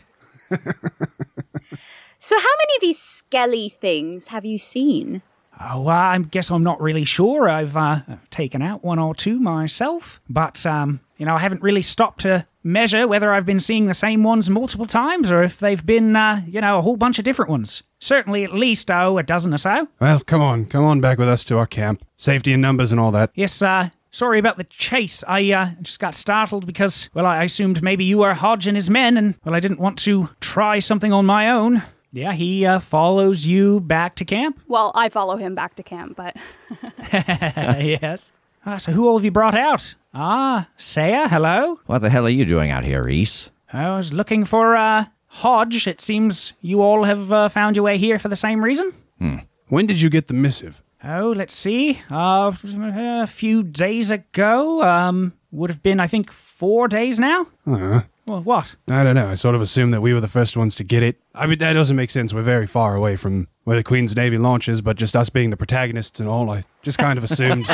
So how many of these skelly things have you seen? Oh, uh, I guess I'm not really sure. I've uh, taken out one or two myself, but, um, you know, I haven't really stopped to measure whether I've been seeing the same ones multiple times or if they've been, uh, you know, a whole bunch of different ones. Certainly at least, oh, a dozen or so. Well, come on. Come on back with us to our camp. Safety in numbers and all that. Yes, uh, sorry about the chase. I, uh, just got startled because, well, I assumed maybe you were Hodge and his men, and, well, I didn't want to try something on my own. Yeah, he uh, follows you back to camp? Well, I follow him back to camp, but... Yes. Ah, so who all have you brought out? Ah, Saya, hello? What the hell are you doing out here, Reese? I was looking for, uh, Hodge. It seems you all have uh, found your way here for the same reason? Hmm. When did you get the missive? Oh, let's see. Uh, a few days ago, um, would have been, I think, four days now. Uh, Well, what? I don't know. I sort of assumed that we were the first ones to get it. I mean, that doesn't make sense. We're very far away from where the Queen's Navy launches, but just us being the protagonists and all, I just kind of assumed.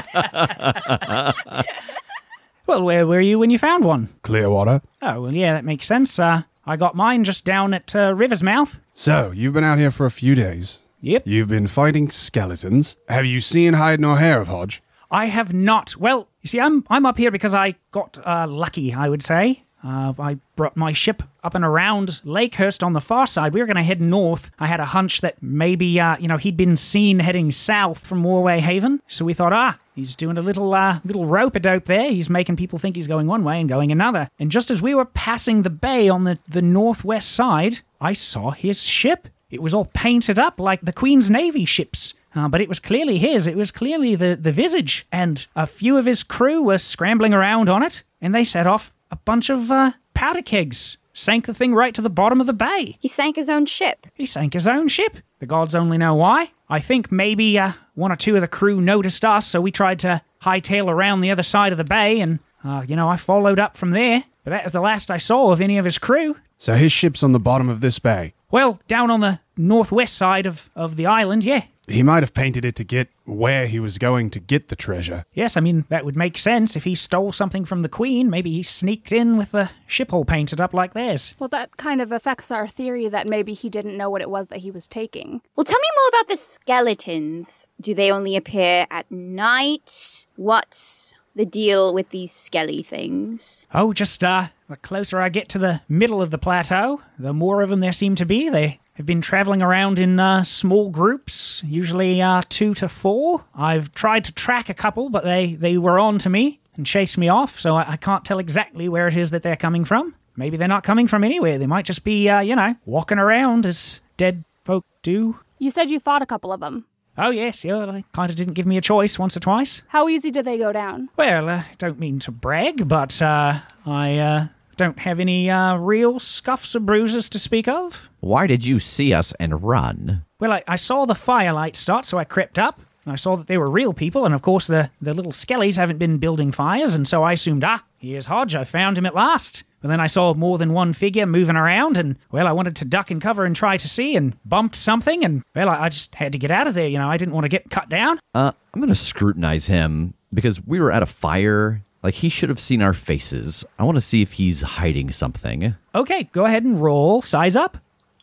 Well, where were you when you found one? Clearwater. Oh, well, yeah, that makes sense. Uh, I got mine just down at uh, River's Mouth. So, you've been out here for a few days. Yep. You've been fighting skeletons. Have you seen hide nor hair of Hodge? I have not. Well, you see, I'm I'm up here because I got uh, lucky, I would say. Uh, I brought my ship up and around Lakehurst on the far side. We were going to head north. I had a hunch that maybe, uh, you know, he'd been seen heading south from Warway Haven. So we thought, ah, he's doing a little uh, little rope-a-dope there. He's making people think he's going one way and going another. And just as we were passing the bay on the, the northwest side, I saw his ship. It was all painted up like the Queen's Navy ships. Uh, but it was clearly his. It was clearly the, the Visage. And a few of his crew were scrambling around on it. And they set off a bunch of uh, powder kegs. Sank the thing right to the bottom of the bay. He sank his own ship. He sank his own ship. The gods only know why. I think maybe uh, one or two of the crew noticed us, so we tried to hightail around the other side of the bay, and, uh, you know, I followed up from there. But that was the last I saw of any of his crew. So his ship's on the bottom of this bay. Well, down on the northwest side of, of the island, yeah. He might have painted it to get where he was going to get the treasure. Yes, I mean, that would make sense. If he stole something from the Queen, maybe he sneaked in with the ship all painted up like theirs. Well, that kind of affects our theory that maybe he didn't know what it was that he was taking. Well, tell me more about the skeletons. Do they only appear at night? What's the deal with these skelly things? Oh, just, uh, the closer I get to the middle of the plateau, the more of them there seem to be. They have been traveling around in uh, small groups, usually uh, two to four. I've tried to track a couple, but they, they were on to me and chased me off, so I, I can't tell exactly where it is that they're coming from. Maybe they're not coming from anywhere. They might just be, uh, you know, walking around as dead folk do. You said you fought a couple of them. Oh, yes, yeah, they kind of didn't give me a choice once or twice. How easy did they go down? Well, I uh, don't mean to brag, but uh, I uh, don't have any uh, real scuffs or bruises to speak of. Why did you see us and run? Well, I, I saw the firelight start, so I crept up. I saw that they were real people, and of course the, the little skellies haven't been building fires, and so I assumed, ah, here's Hodge, I found him at last. But then I saw more than one figure moving around, and, well, I wanted to duck and cover and try to see, and bumped something, and, well, I, I just had to get out of there, you know, I didn't want to get cut down. Uh, I'm going to scrutinize him, because we were at a fire. Like, he should have seen our faces. I want to see if he's hiding something. Okay, go ahead and roll. Size up.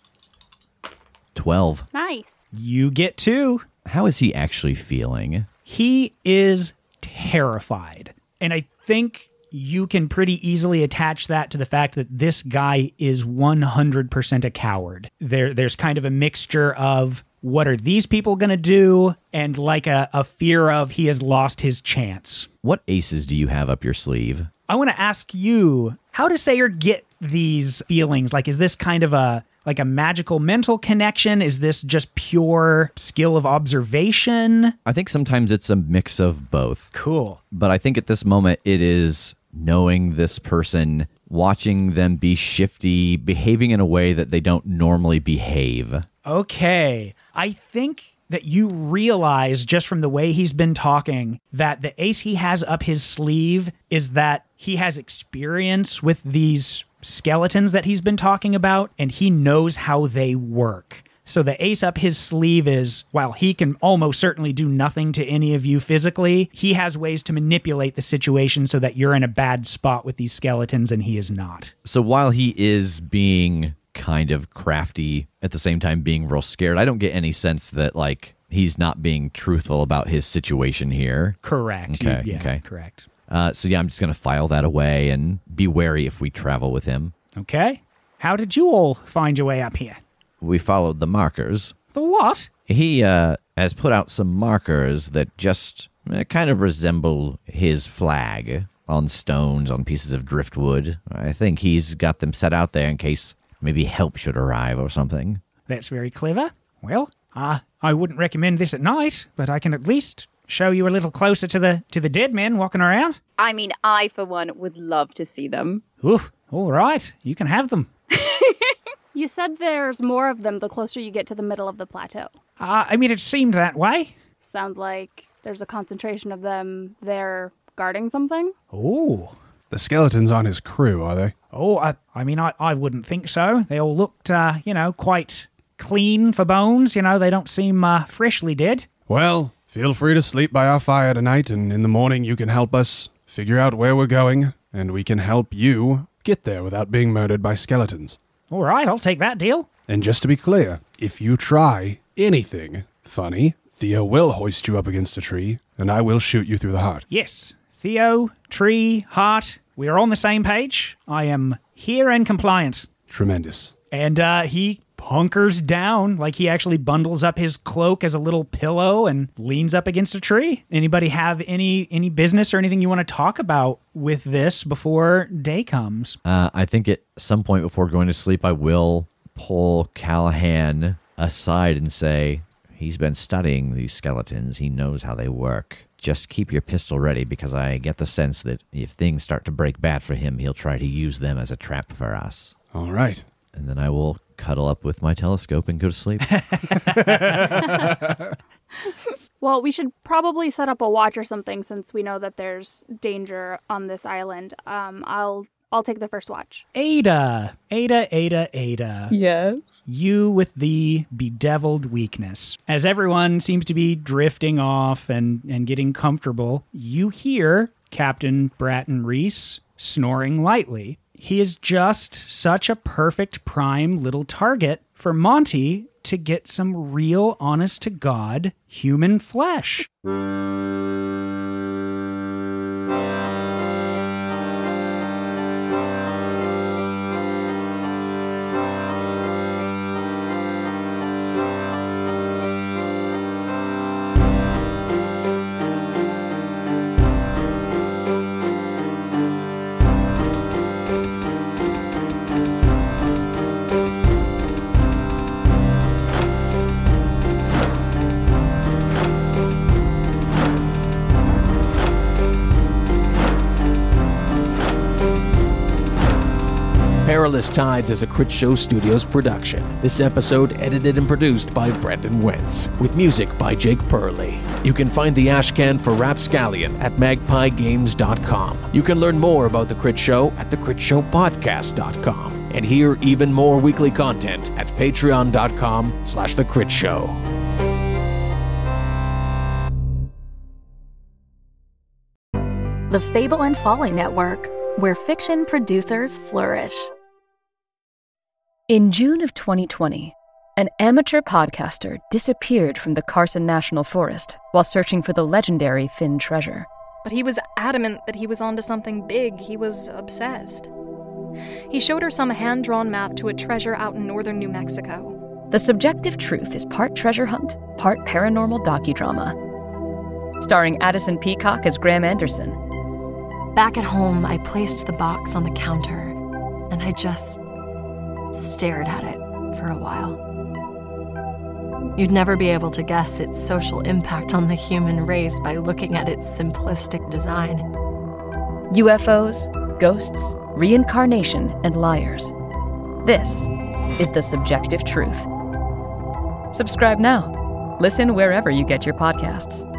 twelve. Nice. You get two. How is he actually feeling? He is terrified. And I think you can pretty easily attach that to the fact that this guy is one hundred percent a coward. There, there's kind of a mixture of what are these people going to do and like a, a fear of he has lost his chance. What aces do you have up your sleeve? I want to ask you, how does Sayer get these feelings? Like, is this kind of a like a magical mental connection? Is this just pure skill of observation? I think sometimes it's a mix of both. Cool. But I think at this moment it is knowing this person, watching them be shifty, behaving in a way that they don't normally behave. Okay. I think that you realize just from the way he's been talking that the ace he has up his sleeve is that he has experience with these skeletons that he's been talking about, and he knows how they work. So the ace up his sleeve is, while he can almost certainly do nothing to any of you physically, he has ways to manipulate the situation so that you're in a bad spot with these skeletons and he is not. So while he is being kind of crafty, at the same time being real scared, I don't get any sense that, like, he's not being truthful about his situation here. Correct. Okay, You- yeah, okay. correct. Uh, so yeah, I'm just going to file that away and be wary if we travel with him. Okay. How did you all find your way up here? We followed the markers. The what? He uh, has put out some markers that just uh, kind of resemble his flag on stones, on pieces of driftwood. I think he's got them set out there in case maybe help should arrive or something. That's very clever. Well, uh, I wouldn't recommend this at night, but I can at least show you a little closer to the to the dead men walking around. I mean, I, for one, would love to see them. Oof, all right, you can have them. You said there's more of them the closer you get to the middle of the plateau. Uh, I mean, it seemed that way. Sounds like there's a concentration of them there guarding something. Oh, The skeletons aren't his crew, are they? Oh, I, I mean, I, I wouldn't think so. They all looked, uh, you know, quite clean for bones. You know, they don't seem uh, freshly dead. Well, feel free to sleep by our fire tonight, and in the morning you can help us figure out where we're going, and we can help you get there without being murdered by skeletons. All right, I'll take that deal. And just to be clear, if you try anything funny, Theo will hoist you up against a tree, and I will shoot you through the heart. Yes, Theo, tree, heart, we are on the same page. I am here and compliant. Tremendous. And uh, he hunkers down, like he actually bundles up his cloak as a little pillow and leans up against a tree. Anybody have any any business or anything you want to talk about with this before day comes? Uh, I think at some point before going to sleep, I will pull Callahan aside and say, he's been studying these skeletons. He knows how they work. Just keep your pistol ready, because I get the sense that if things start to break bad for him, he'll try to use them as a trap for us. All right. And then I will cuddle up with my telescope and go to sleep. Well, we should probably set up a watch or something, since we know that there's danger on this island. Um, I'll I'll take the first watch. Ada, Ada, Ada, Ada. Yes. You with the bedeviled weakness. As everyone seems to be drifting off and, and getting comfortable, you hear Captain Bratton Reese snoring lightly. He is just such a perfect prime little target for Monty to get some real honest-to-God human flesh. Perilous Tides is a Crit Show Studios production. This episode edited and produced by Brendan Wentz, with music by Jake Purley. You can find the Ashcan for Rapscallion at magpie games dot com. You can learn more about The Crit Show at the crit show podcast dot com. And hear even more weekly content at patreon dot com slash the crit show. The Fable and Folly Network, where fiction producers flourish. In June of twenty twenty, an amateur podcaster disappeared from the Carson National Forest while searching for the legendary Finn treasure. But he was adamant that he was onto something big. He was obsessed. He showed her some hand-drawn map to a treasure out in northern New Mexico. The Subjective Truth is part treasure hunt, part paranormal docudrama. Starring Addison Peacock as Graham Anderson. Back at home, I placed the box on the counter, and I just stared at it for a while. You'd never be able to guess its social impact on the human race by looking at its simplistic design. U F Os, ghosts, reincarnation, and liars. This is The Subjective Truth. Subscribe now. Listen wherever you get your podcasts.